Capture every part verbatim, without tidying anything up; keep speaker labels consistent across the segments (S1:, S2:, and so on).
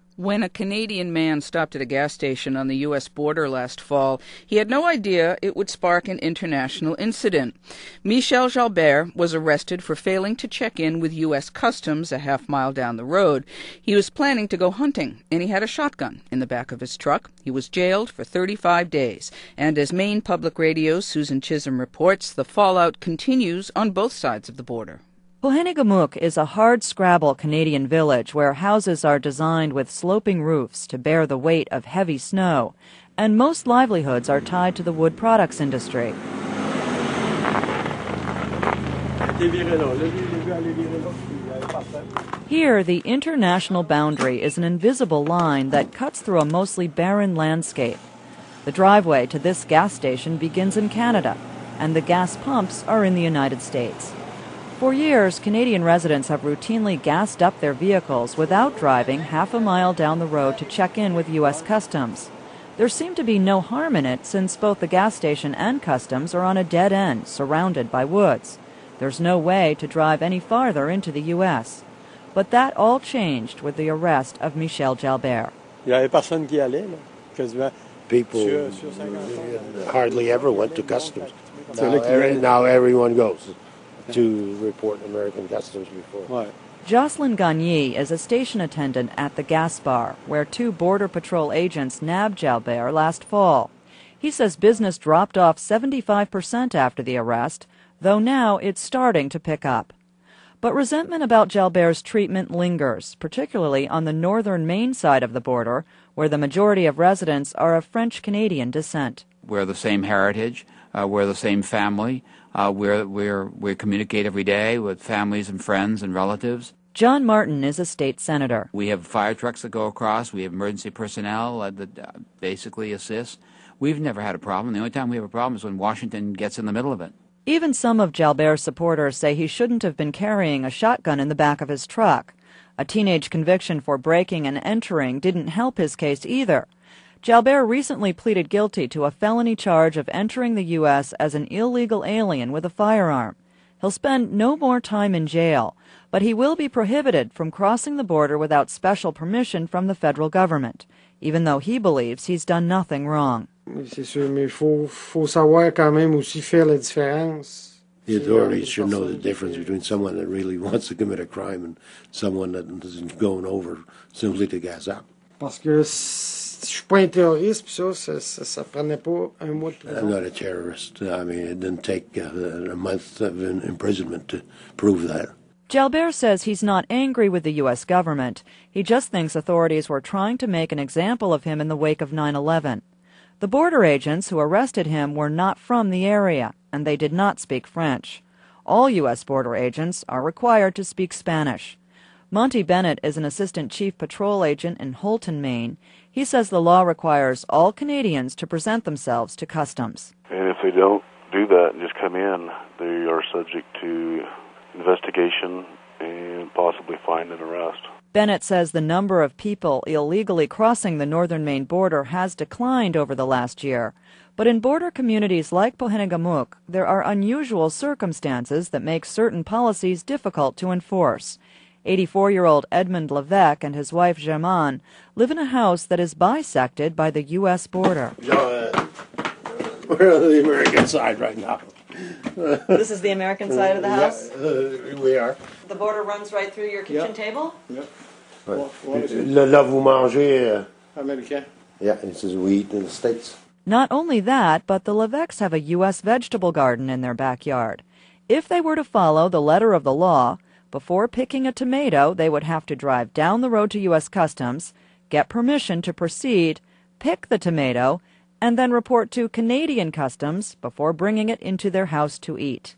S1: When a Canadian man stopped at a gas station on the U S border last fall, he had no idea it would spark an international incident. Michel Jalbert was arrested for failing to check in with U S Customs a half mile down the road. He was planning to go hunting, and he had a shotgun in the back of his truck. He was jailed for thirty-five days. And as Maine Public Radio's Susan Chisholm reports, the fallout continues on both sides of the border.
S2: Pohennigamuk is a hard-scrabble Canadian village where houses are designed with sloping roofs to bear the weight of heavy snow, and most livelihoods are tied to the wood products industry. Here, the international boundary is an invisible line that cuts through a mostly barren landscape. The driveway to this gas station begins in Canada, and the gas pumps are in the United States. For years, Canadian residents have routinely gassed up their vehicles without driving half a mile down the road to check in with U S Customs. There seemed to be no harm in it since both the gas station and Customs are on a dead end surrounded by woods. There's no way to drive any farther into the U S. But that all changed with the arrest of Michel Jalbert.
S3: People hardly ever went to Customs. Now, every, now everyone goes to report American Customs before.
S2: Jocelyn Gagné is a station attendant at the gas bar, where two Border Patrol agents nabbed Jalbert last fall. He says business dropped off seventy-five percent after the arrest, though now it's starting to pick up. But resentment about Jalbert's treatment lingers, particularly on the northern Maine side of the border, where the majority of residents are of French-Canadian descent.
S4: We're the same heritage, uh, we're the same family. Uh, we're, we're, we communicate every day with families and friends and relatives.
S2: John Martin is a state senator.
S4: We have fire trucks that go across. We have emergency personnel uh, that uh, basically assist. We've never had a problem. The only time we have a problem is when Washington gets in the middle of it.
S2: Even some of Jalbert's supporters say he shouldn't have been carrying a shotgun in the back of his truck. A teenage conviction for breaking and entering didn't help his case either. Jalbert recently pleaded guilty to a felony charge of entering the U S as an illegal alien with a firearm. He'll spend no more time in jail, but he will be prohibited from crossing the border without special permission from the federal government, even though he believes he's done nothing wrong.
S3: The authorities should know the difference between someone that really wants to commit a crime and someone that isn't going over simply to gas up. I'm not a terrorist. I mean, it didn't take uh, a month of imprisonment to prove that.
S2: Jalbert says he's not angry with the U S government. He just thinks authorities were trying to make an example of him in the wake of nine eleven. The border agents who arrested him were not from the area, and they did not speak French. All U S border agents are required to speak Spanish. Monty Bennett is an assistant chief patrol agent in Houlton, Maine. He says the law requires all Canadians to present themselves to Customs.
S5: And if they don't do that and just come in, they are subject to investigation and possibly fine and arrest.
S2: Bennett says the number of people illegally crossing the northern Maine border has declined over the last year. But in border communities like Pohennigamuk, there are unusual circumstances that make certain policies difficult to enforce. eighty-four-year-old Edmund Levesque and his wife Germaine live in a house that is bisected by the U S border.
S3: Uh, we're on the American side right now.
S2: This is the American side of the house?
S3: Yeah, uh, we are.
S2: The border runs right through your kitchen
S3: Yep.
S2: table?
S3: Yep. Le, là, vous mangez... Uh, American. Yeah, it says we eat in the States.
S2: Not only that, but the Levesques have a U S vegetable garden in their backyard. If they were to follow the letter of the law, before picking a tomato, they would have to drive down the road to U S Customs, get permission to proceed, pick the tomato, and then report to Canadian Customs before bringing it into their house to eat.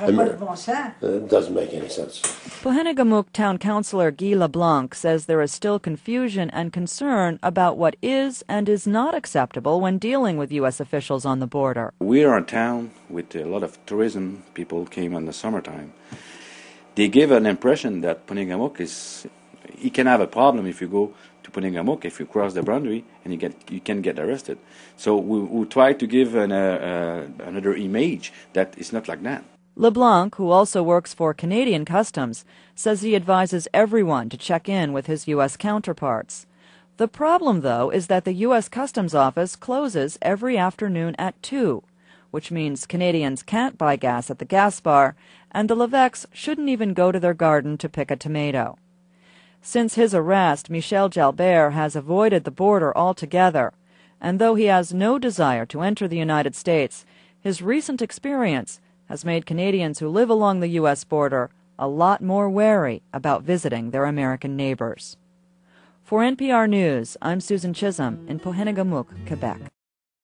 S3: It doesn't make any sense.
S2: Pohennigamuk Town Councillor Guy LeBlanc says there is still confusion and concern about what is and is not acceptable when dealing with U S officials on the border.
S6: We are a town with a lot of tourism. People came in the summertime. They give an impression that Pohennigamuk is, you can have a problem if you go to Pohennigamuk, if you cross the boundary, and you get you can get arrested. So we, we try to give an, uh, uh, another image that is not like that.
S2: LeBlanc, who also works for Canadian Customs, says he advises everyone to check in with his U S counterparts. The problem, though, is that the U S Customs Office closes every afternoon at two, which means Canadians can't buy gas at the gas bar, and the Levesques shouldn't even go to their garden to pick a tomato. Since his arrest, Michel Jalbert has avoided the border altogether, and though he has no desire to enter the United States, his recent experience has made Canadians who live along the U S border a lot more wary about visiting their American neighbors. For N P R News, I'm Susan Chisholm in Pohenegamook, Quebec.